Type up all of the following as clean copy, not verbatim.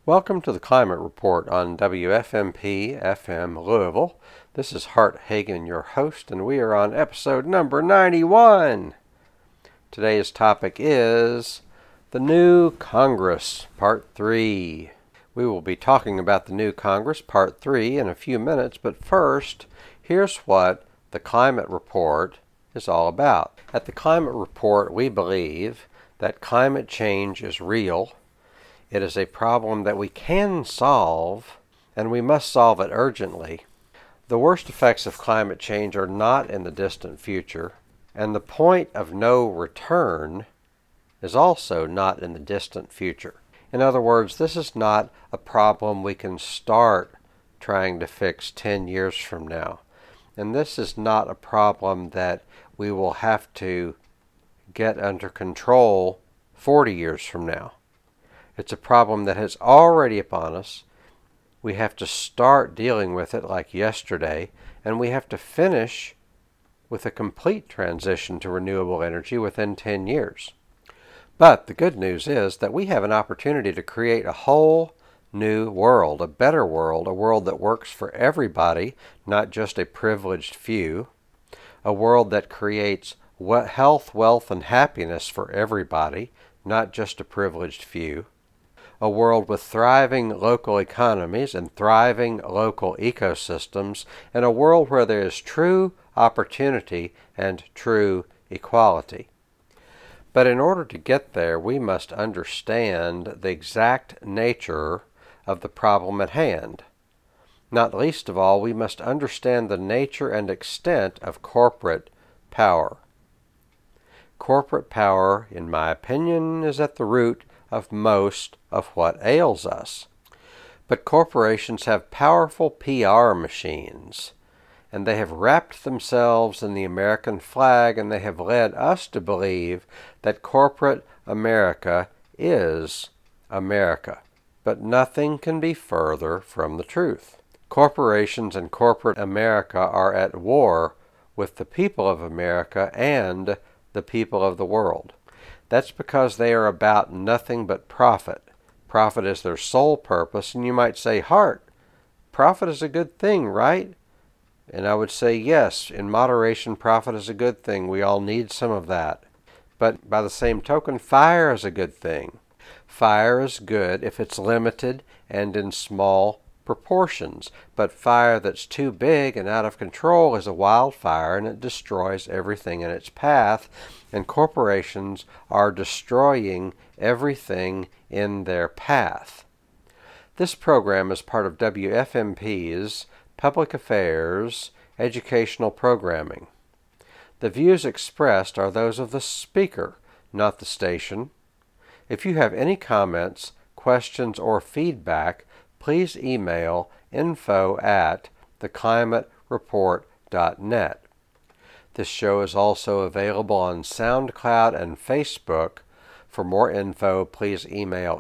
Welcome to the Climate Report on WFMP-FM Louisville. This is Hart Hagen, your host, and we are on episode number 91. Today's topic is the new Congress, Part 3. We will be talking about the new Congress, Part 3, in a few minutes, but first, here's what the Climate Report is all about. At the Climate Report, we believe that climate change is real. It is a problem that we can solve, and we must solve it urgently. The worst effects of climate change are not in the distant future, and the point of no return is also not in the distant future. In other words, this is not a problem we can start trying to fix 10 years from now. And this is not a problem that we will have to get under control 40 years from now. It's a problem that is already upon us. We have to start dealing with it like yesterday, and we have to finish with a complete transition to renewable energy within 10 years. But the good news is that we have an opportunity to create a whole new world, a better world, a world that works for everybody, not just a privileged few, a world that creates health, wealth, and happiness for everybody, not just a privileged few, a world with thriving local economies and thriving local ecosystems, and a world where there is true opportunity and true equality. But in order to get there, we must understand the exact nature of the problem at hand. Not least of all, we must understand the nature and extent of corporate power. Corporate power, in my opinion, is at the root of most of what ails us. But corporations have powerful PR machines, and they have wrapped themselves in the American flag, and they have led us to believe that corporate America is America. But nothing can be further from the truth. Corporations and corporate America are at war with the people of America and the people of the world. That's because they are about nothing but profit. Profit is their sole purpose, and you might say, Hart, profit is a good thing, right? And I would say, yes, in moderation, profit is a good thing. We all need some of that. But by the same token, fire is a good thing. Fire is good if it's limited and in small proportions, but fire that's too big and out of control is a wildfire, and it destroys everything in its path, and corporations are destroying everything in their path. This program is part of WFMP's Public Affairs educational programming. The views expressed are those of the speaker, not the station. If you have any comments, questions, or feedback, please email info@theclimatereport.net. This show is also available on SoundCloud and Facebook. For more info, please email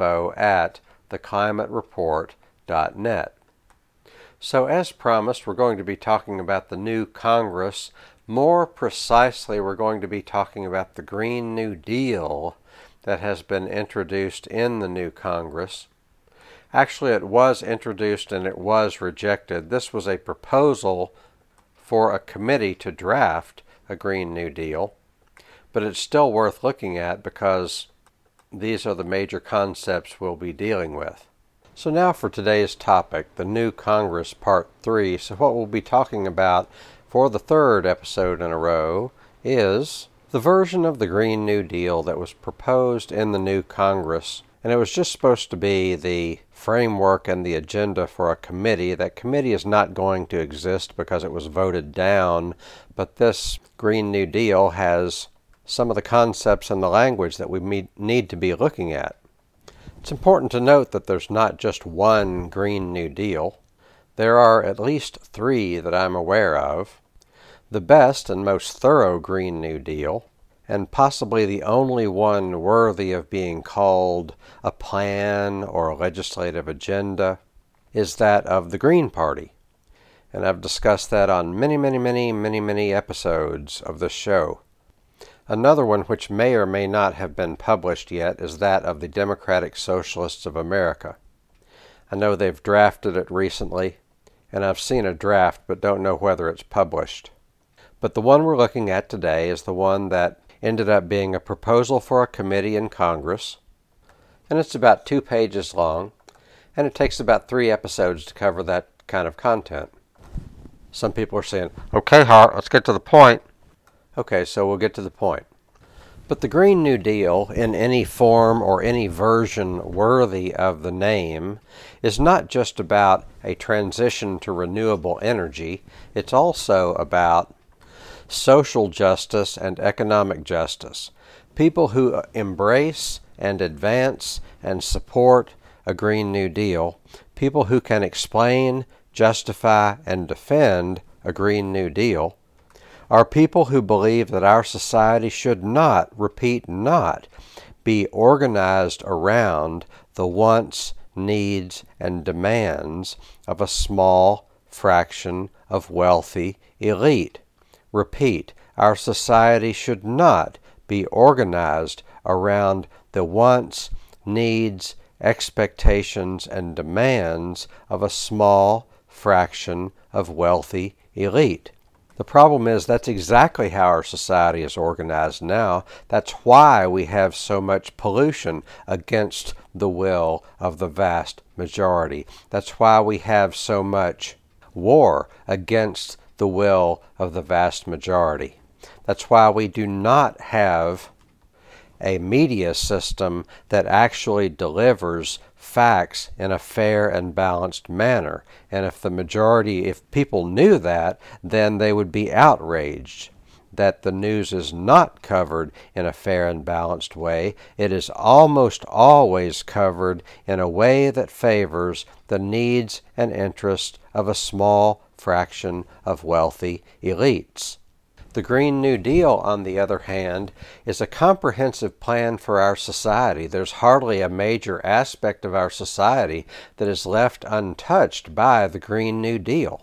info@theclimatereport.net. So as promised, we're going to be talking about the new Congress. More precisely, we're going to be talking about the Green New Deal that has been introduced in the new Congress. Actually, it was introduced and it was rejected. This was a proposal for a committee to draft a Green New Deal, but it's still worth looking at because these are the major concepts we'll be dealing with. So now for today's topic, the new Congress Part 3. So what we'll be talking about for the third episode in a row is the version of the Green New Deal that was proposed in the new Congress. And it was just supposed to be the framework and the agenda for a committee. That committee is not going to exist because it was voted down, but this Green New Deal has some of the concepts and the language that we need to be looking at. It's important to note that there's not just one Green New Deal. There are at least 3 that I'm aware of. The best and most thorough Green New Deal, and possibly the only one worthy of being called a plan or a legislative agenda, is that of the Green Party. And I've discussed that on many episodes of this show. Another one which may or may not have been published yet is that of the Democratic Socialists of America. I know they've drafted it recently, and I've seen a draft but don't know whether it's published. But the one we're looking at today is the one that ended up being a proposal for a committee in Congress, and it's about 2 pages long, and it takes about 3 episodes to cover that kind of content. Some people are saying, "Okay, Hart, let's get to the point." Okay, so we'll get to the point. But the Green New Deal, in any form or any version worthy of the name, is not just about a transition to renewable energy. It's also about social justice and economic justice. People who embrace and advance and support a Green New Deal, people who can explain, justify, and defend a Green New Deal, are people who believe that our society should not, repeat, not, be organized around the wants, needs, and demands of a small fraction of wealthy elite. Repeat, our society should not be organized around the wants, needs, expectations, and demands of a small fraction of wealthy elite. The problem is that's exactly how our society is organized now. That's why we have so much pollution against the will of the vast majority. That's why we have so much war against the will of the vast majority. That's why we do not have a media system that actually delivers facts in a fair and balanced manner. And if people knew that, then they would be outraged that the news is not covered in a fair and balanced way. It is almost always covered in a way that favors the needs and interests of a small fraction of wealthy elites. The Green New Deal, on the other hand, is a comprehensive plan for our society. There's hardly a major aspect of our society that is left untouched by the Green New Deal.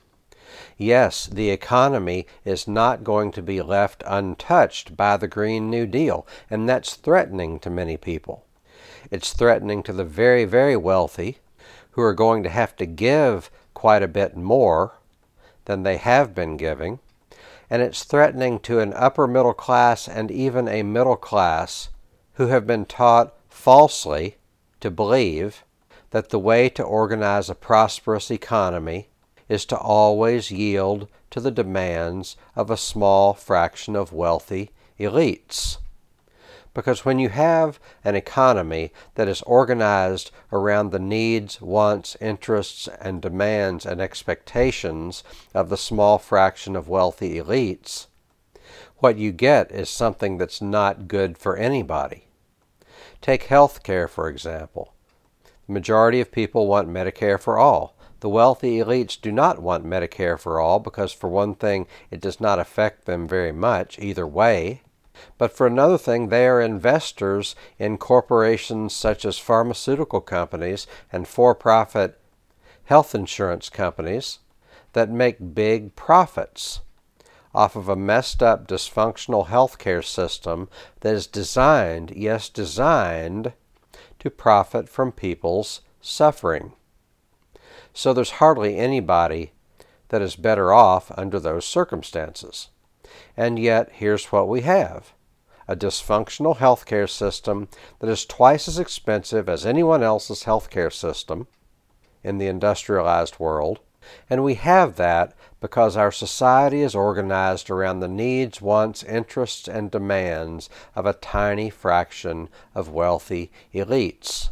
Yes, the economy is not going to be left untouched by the Green New Deal, and that's threatening to many people. It's threatening to the very, very wealthy, who are going to have to give quite a bit more than they have been giving. And it's threatening to an upper middle class and even a middle class who have been taught falsely to believe that the way to organize a prosperous economy is to always yield to the demands of a small fraction of wealthy elites. Because when you have an economy that is organized around the needs, wants, interests, and demands and expectations of the small fraction of wealthy elites, what you get is something that's not good for anybody. Take health care, for example. The majority of people want Medicare for all. The wealthy elites do not want Medicare for all because, for one thing, it does not affect them very much either way. But for another thing, they are investors in corporations such as pharmaceutical companies and for-profit health insurance companies that make big profits off of a messed up, dysfunctional healthcare system that is designed, yes, designed, to profit from people's suffering. So there's hardly anybody that is better off under those circumstances. And yet, here's what we have. A dysfunctional healthcare system that is twice as expensive as anyone else's healthcare system in the industrialized world. And we have that because our society is organized around the needs, wants, interests, and demands of a tiny fraction of wealthy elites,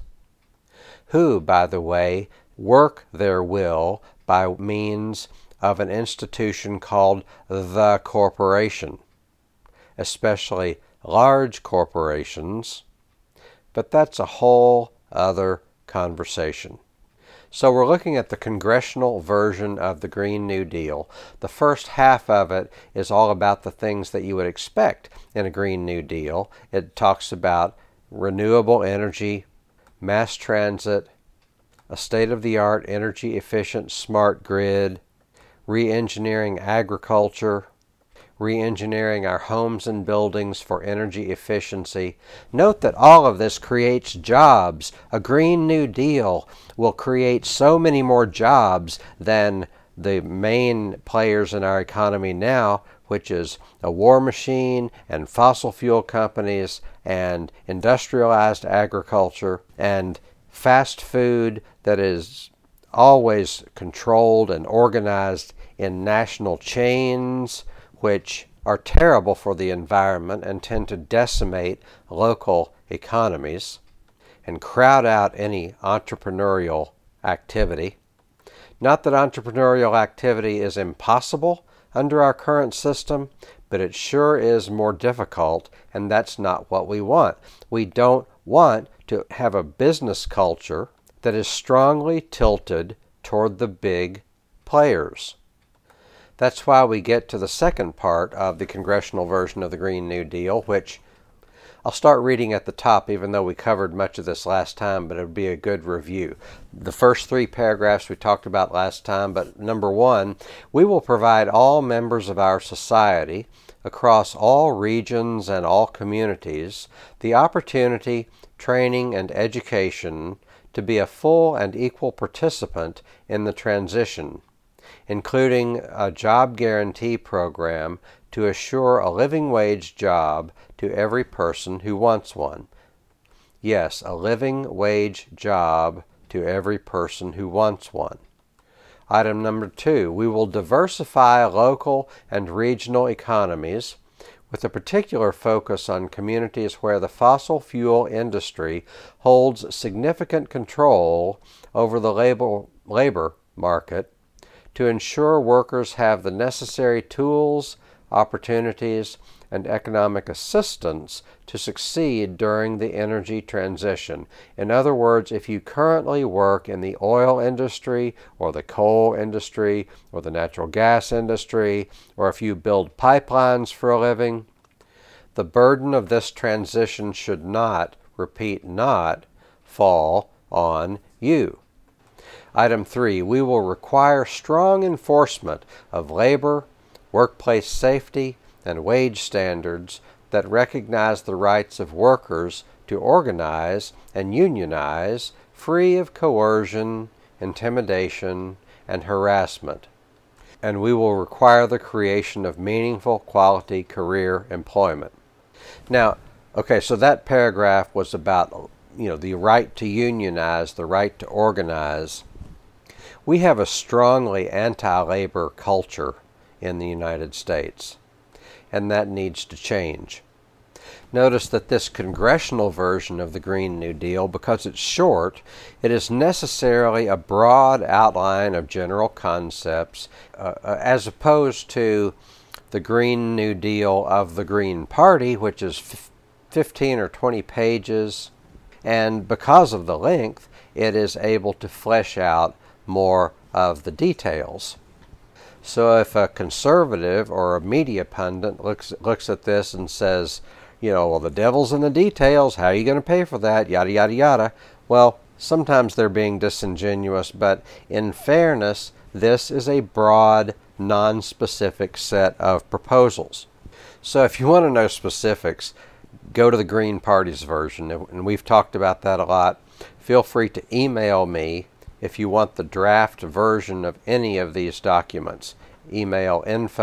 who, by the way, work their will by means of an institution called the corporation, especially large corporations, but that's a whole other conversation. So we're looking at the congressional version of the Green New Deal. The first half of it is all about the things that you would expect in a Green New Deal. It talks about renewable energy, mass transit, a state-of-the-art energy-efficient smart grid, re-engineering agriculture, re-engineering our homes and buildings for energy efficiency. Note that all of this creates jobs. A Green New Deal will create so many more jobs than the main players in our economy now, which is a war machine and fossil fuel companies and industrialized agriculture and fast food that is always controlled and organized in national chains, which are terrible for the environment and tend to decimate local economies and crowd out any entrepreneurial activity. Not that entrepreneurial activity is impossible under our current system, but it sure is more difficult, and that's not what we want. We don't want to have a business culture that is strongly tilted toward the big players. That's why we get to the second part of the congressional version of the Green New Deal, which I'll start reading at the top, even though we covered much of this last time, but it would be a good review. The first 3 paragraphs we talked about last time, but number 1, we will provide all members of our society across all regions and all communities the opportunity, training, and education to be a full and equal participant in the transition, including a job guarantee program to assure a living wage job to every person who wants one. Yes, a living wage job to every person who wants one. Item number 2, we will diversify local and regional economies with a particular focus on communities where the fossil fuel industry holds significant control over the labor market to ensure workers have the necessary tools, opportunities, and economic assistance to succeed during the energy transition. In other words, if you currently work in the oil industry or the coal industry or the natural gas industry, or if you build pipelines for a living, the burden of this transition should not, repeat, not fall on you. Item 3, we will require strong enforcement of labor, workplace safety, and wage standards that recognize the rights of workers to organize and unionize free of coercion, intimidation, and harassment. And we will require the creation of meaningful, quality career employment. Now, okay, so that paragraph was about, the right to unionize, the right to organize. We have a strongly anti-labor culture in the United States, and that needs to change. Notice that this congressional version of the Green New Deal, because it's short, it is necessarily a broad outline of general concepts, as opposed to the Green New Deal of the Green Party, which is 15 or 20 pages, and because of the length, it is able to flesh out more of the details. So if a conservative or a media pundit looks at this and says, well, the devil's in the details, how are you going to pay for that, yada, yada, yada. Well, sometimes they're being disingenuous, but in fairness, this is a broad, non-specific set of proposals. So if you want to know specifics, go to the Green Party's version, and we've talked about that a lot. Feel free to email me if you want the draft version of any of these documents. Email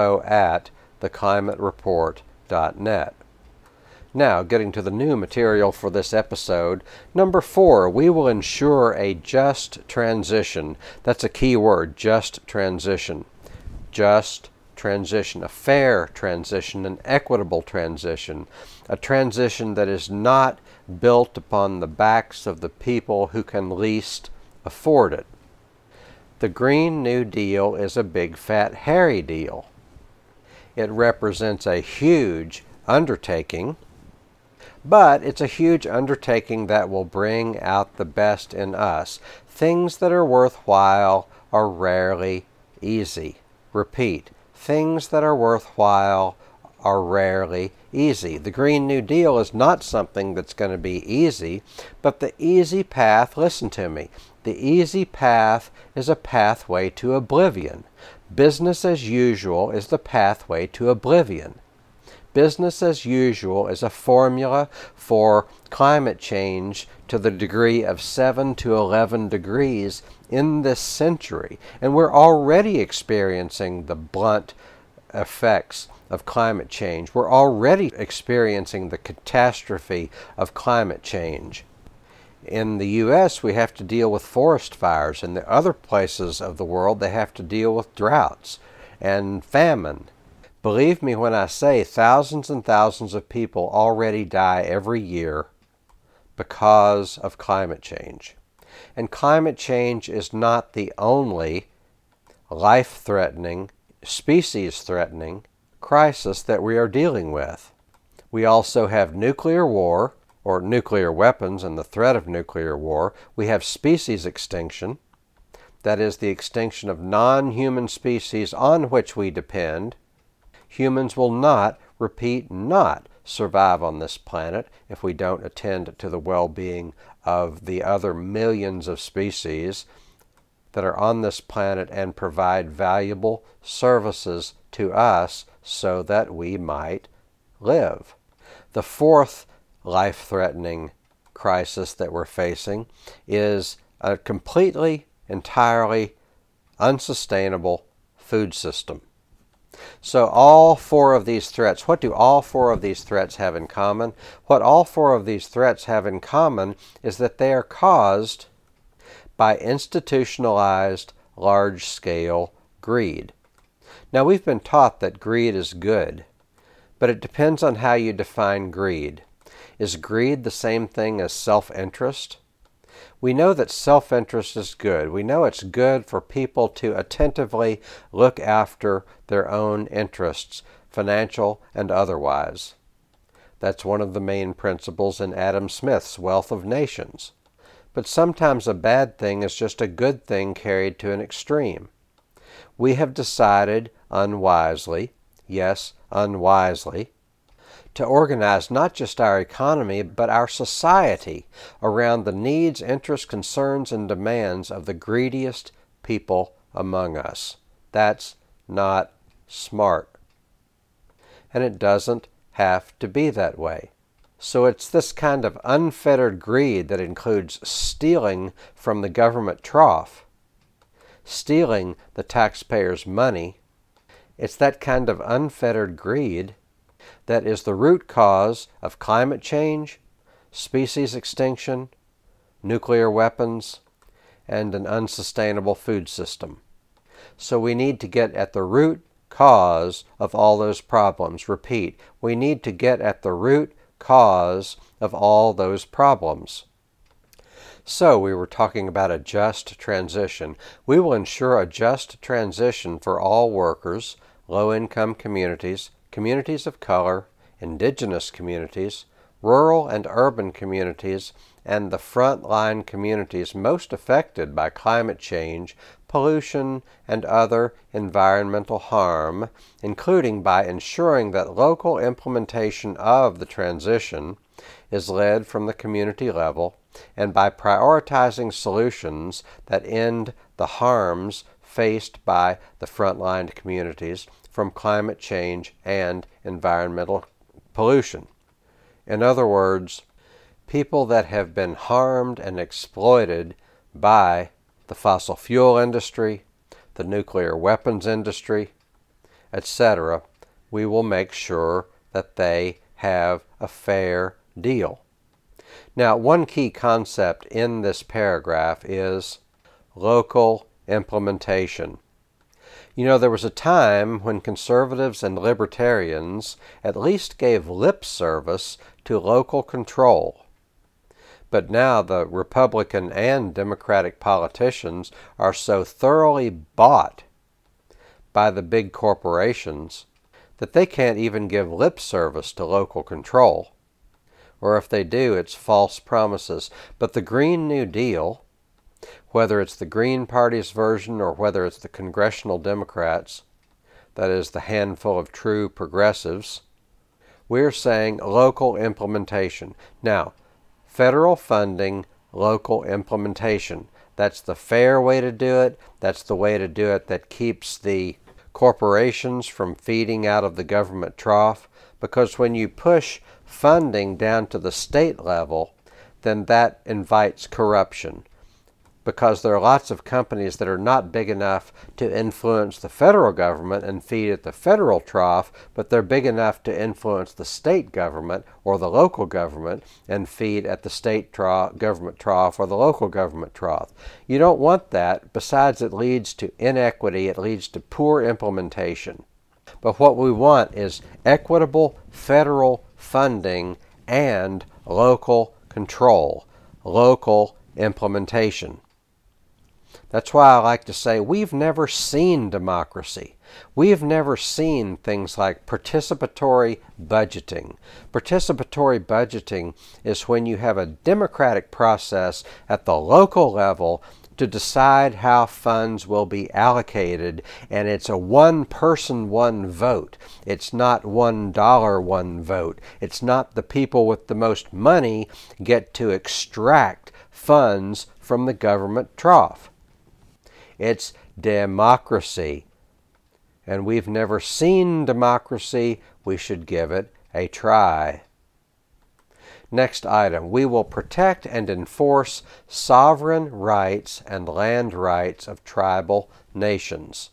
info@theclimatereport.net. Now, getting to the new material for this episode. Number 4, we will ensure a just transition. That's a key word, just transition. Just transition, a fair transition, an equitable transition, a transition that is not built upon the backs of the people who can least afford it. The Green New Deal is a big, fat, hairy deal. It represents a huge undertaking, but it's a huge undertaking that will bring out the best in us. Things that are worthwhile are rarely easy. Repeat, things that are worthwhile are rarely easy. The Green New Deal is not something that's going to be easy, but the easy path, listen to me, the easy path is a pathway to oblivion. Business as usual is the pathway to oblivion. Business as usual is a formula for climate change to the degree of 7 to 11 degrees in this century. And we're already experiencing the blunt effects of climate change. We're already experiencing the catastrophe of climate change. In the U.S., we have to deal with forest fires. In the other places of the world, they have to deal with droughts and famine. Believe me when I say thousands and thousands of people already die every year because of climate change. And climate change is not the only life-threatening, species-threatening crisis that we are dealing with. We also have nuclear war, or nuclear weapons and the threat of nuclear war. We have species extinction, that is the extinction of non-human species on which we depend. Humans will not, repeat, not survive on this planet if we don't attend to the well-being of the other millions of species that are on this planet and provide valuable services to us so that we might live. The fourth life-threatening crisis that we're facing is a completely, entirely unsustainable food system. So all four of these threats, what do all four of these threats have in common? What all four of these threats have in common is that they are caused by institutionalized large-scale greed. Now, we've been taught that greed is good, but it depends on how you define greed. Is greed the same thing as self-interest? We know that self-interest is good. We know it's good for people to attentively look after their own interests, financial and otherwise. That's one of the main principles in Adam Smith's Wealth of Nations. But sometimes a bad thing is just a good thing carried to an extreme. We have decided unwisely, yes, unwisely, to organize not just our economy, but our society around the needs, interests, concerns, and demands of the greediest people among us. That's not smart. And it doesn't have to be that way. So it's this kind of unfettered greed that includes stealing from the government trough, stealing the taxpayers' money. It's that kind of unfettered greed that is the root cause of climate change, species extinction, nuclear weapons, and an unsustainable food system. So we need to get at the root cause of all those problems. Repeat, we need to get at the root cause of all those problems. So we were talking about a just transition. We will ensure a just transition for all workers, low-income communities, communities of color, indigenous communities, rural and urban communities, and the frontline communities most affected by climate change, pollution, and other environmental harm, including by ensuring that local implementation of the transition is led from the community level, and by prioritizing solutions that end the harms faced by the frontline communities from climate change and environmental pollution. In other words, people that have been harmed and exploited by the fossil fuel industry, the nuclear weapons industry, etc., we will make sure that they have a fair deal. Now, one key concept in this paragraph is local implementation. You know, there was a time when conservatives and libertarians at least gave lip service to local control. But now the Republican and Democratic politicians are so thoroughly bought by the big corporations that they can't even give lip service to local control. Or if they do, it's false promises. But the Green New Deal, whether it's the Green Party's version or whether it's the Congressional Democrats, that is the handful of true progressives, we're saying local implementation. Now, federal funding, local implementation. That's the fair way to do it. That's the way to do it that keeps the corporations from feeding out of the government trough, because when you push funding down to the state level, then that invites corruption, because there are lots of companies that are not big enough to influence the federal government and feed at the federal trough, but they're big enough to influence the state government or the local government and feed at the state government trough or the local government trough. You don't want that. Besides, it leads to inequity. It leads to poor implementation. But what we want is equitable federal funding and local control, local implementation. That's why I like to say we've never seen democracy. We've never seen things like participatory budgeting. Participatory budgeting is when you have a democratic process at the local level to decide how funds will be allocated, and it's a one person, one vote. It's not $1, one vote. It's not the people with the most money get to extract funds from the government trough. It's democracy. And we've never seen democracy. We should give it a try. Next item, we will protect and enforce sovereign rights and land rights of tribal nations.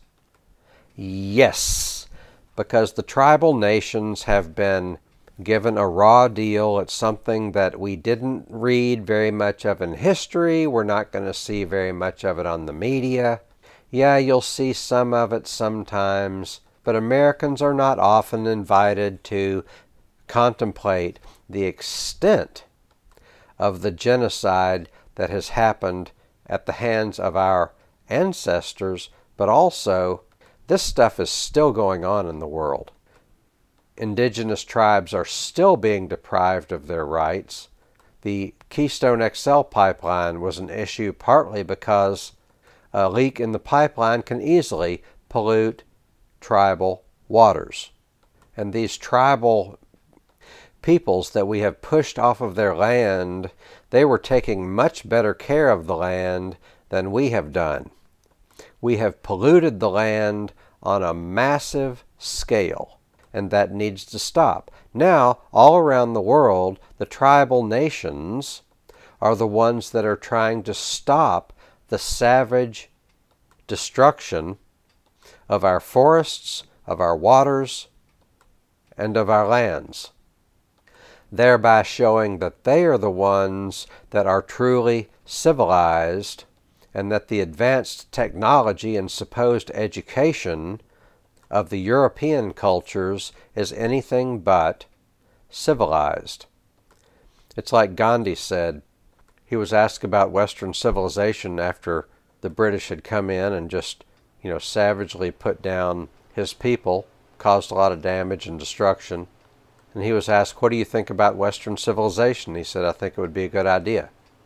Yes, because the tribal nations have been given a raw deal. It's something that we didn't read very much of in history. We're not going to see very much of it on the media. Yeah, you'll see some of it sometimes, but Americans are not often invited to contemplate the extent of the genocide that has happened at the hands of our ancestors, but also this stuff is still going on in the world. Indigenous tribes are still being deprived of their rights. The Keystone XL pipeline was an issue partly because a leak in the pipeline can easily pollute tribal waters. And these tribal peoples that we have pushed off of their land, they were taking much better care of the land than we have done. We have polluted the land on a massive scale, and that needs to stop. Now, all around the world, the tribal nations are the ones that are trying to stop the savage destruction of our forests, of our waters, and of our lands, thereby showing that they are the ones that are truly civilized, and that the advanced technology and supposed education of the European cultures is anything but civilized. It's like Gandhi said. He was asked about Western civilization after the British had come in and just, savagely put down his people, caused a lot of damage and destruction. And he was asked, what do you think about Western civilization? He said, I think it would be a good idea.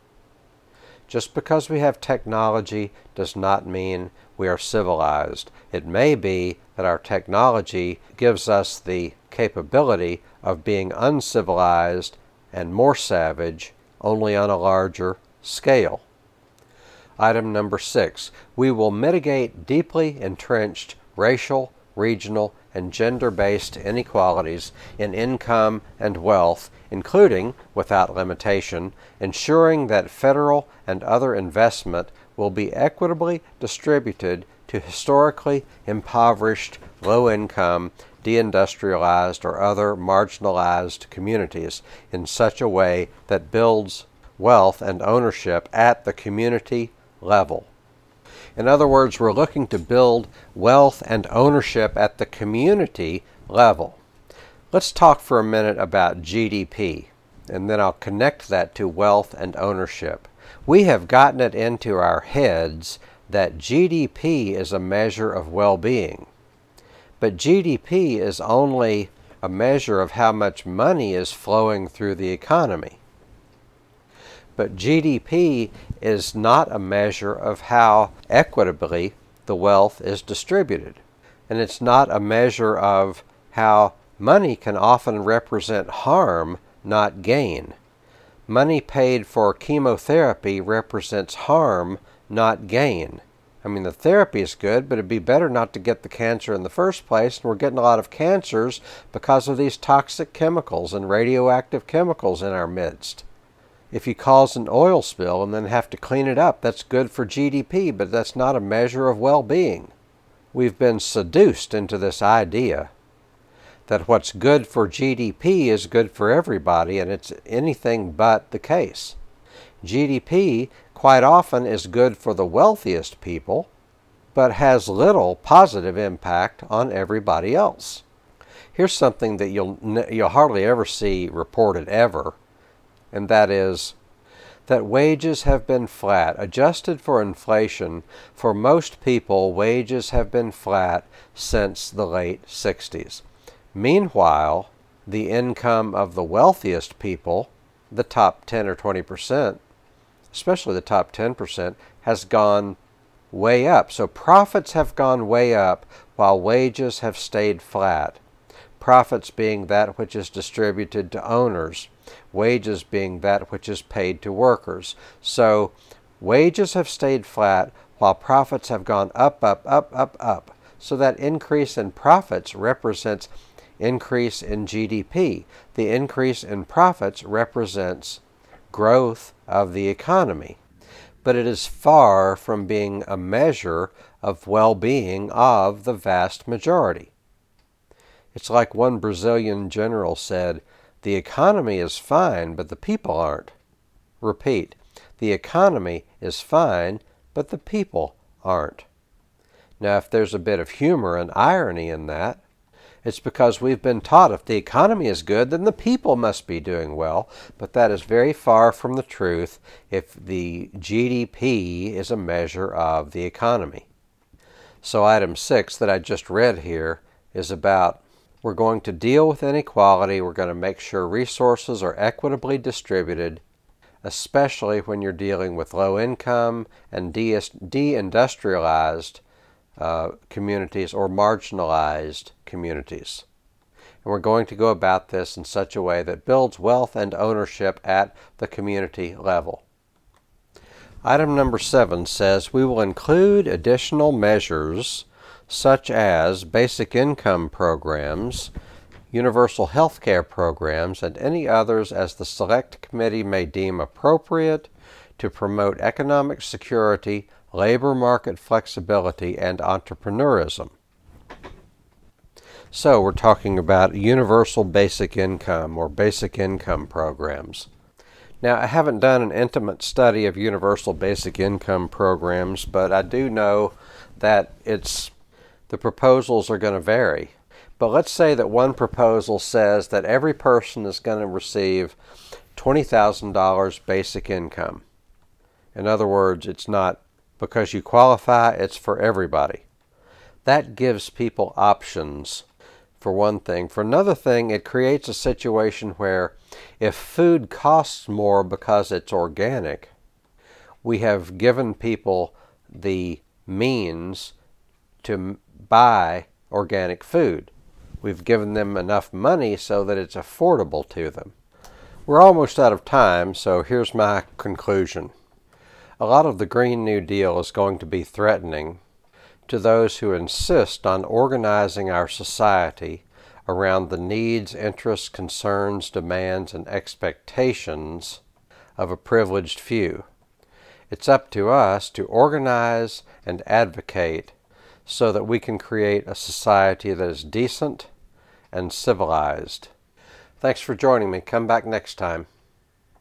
Just because we have technology does not mean we are civilized. It may be that our technology gives us the capability of being uncivilized and more savage, only on a larger scale. Item number 6, we will mitigate deeply entrenched racial, regional, and gender-based inequalities in income and wealth, including, without limitation, ensuring that federal and other investment will be equitably distributed to historically impoverished, low-income, deindustrialized, or other marginalized communities in such a way that builds wealth and ownership at the community level. In other words, we're looking to build wealth and ownership at the community level. Let's talk for a minute about GDP, and then I'll connect that to wealth and ownership. We have gotten it into our heads that GDP is a measure of well-being. But GDP is only a measure of how much money is flowing through the economy. But GDP is not a measure of how equitably the wealth is distributed. And it's not a measure of how money can often represent harm, not gain. Money paid for chemotherapy represents harm, not gain. I mean, the therapy is good, but it'd be better not to get the cancer in the first place, and we're getting a lot of cancers because of these toxic chemicals and radioactive chemicals in our midst. If you cause an oil spill and then have to clean it up, that's good for GDP, but that's not a measure of well-being. We've been seduced into this idea that what's good for GDP is good for everybody, and it's anything but the case. GDP quite often is good for the wealthiest people, but has little positive impact on everybody else. Here's something that you'll hardly ever see reported ever, and that is that wages have been flat. Adjusted for inflation, for most people, wages have been flat since the late 60s. Meanwhile, the income of the wealthiest people, the top 10 or 20%, especially the top 10%, has gone way up. So profits have gone way up while wages have stayed flat. Profits being that which is distributed to owners, wages being that which is paid to workers. So wages have stayed flat while profits have gone up, up, up, up, up. So that increase in profits represents increase in GDP. The increase in profits represents growth of the economy. But it is far from being a measure of well-being of the vast majority. It's like one Brazilian general said, "The economy is fine, but the people aren't." Repeat, the economy is fine, but the people aren't. Now, if there's a bit of humor and irony in that, it's because we've been taught if the economy is good, then the people must be doing well, but that is very far from the truth if the GDP is a measure of the economy. So item 6 that I just read here is about we're going to deal with inequality, we're going to make sure resources are equitably distributed, especially when you're dealing with low income and deindustrialized communities or marginalized communities. And we're going to go about this in such a way that builds wealth and ownership at the community level. Item number 7 says we will include additional measures such as basic income programs, universal health care programs, and any others as the Select Committee may deem appropriate to promote economic security, labor market flexibility, and entrepreneurism. So we're talking about universal basic income or basic income programs. Now, I haven't done an intimate study of universal basic income programs, but I do know that the proposals are going to vary. But let's say that one proposal says that every person is going to receive $20,000 basic income. In other words, it's not because you qualify, it's for everybody. That gives people options, for one thing. For another thing, it creates a situation where if food costs more because it's organic, we have given people the means to buy organic food. We've given them enough money so that it's affordable to them. We're almost out of time, so here's my conclusion. A lot of the Green New Deal is going to be threatening to those who insist on organizing our society around the needs, interests, concerns, demands, and expectations of a privileged few. It's up to us to organize and advocate so that we can create a society that is decent and civilized. Thanks for joining me. Come back next time.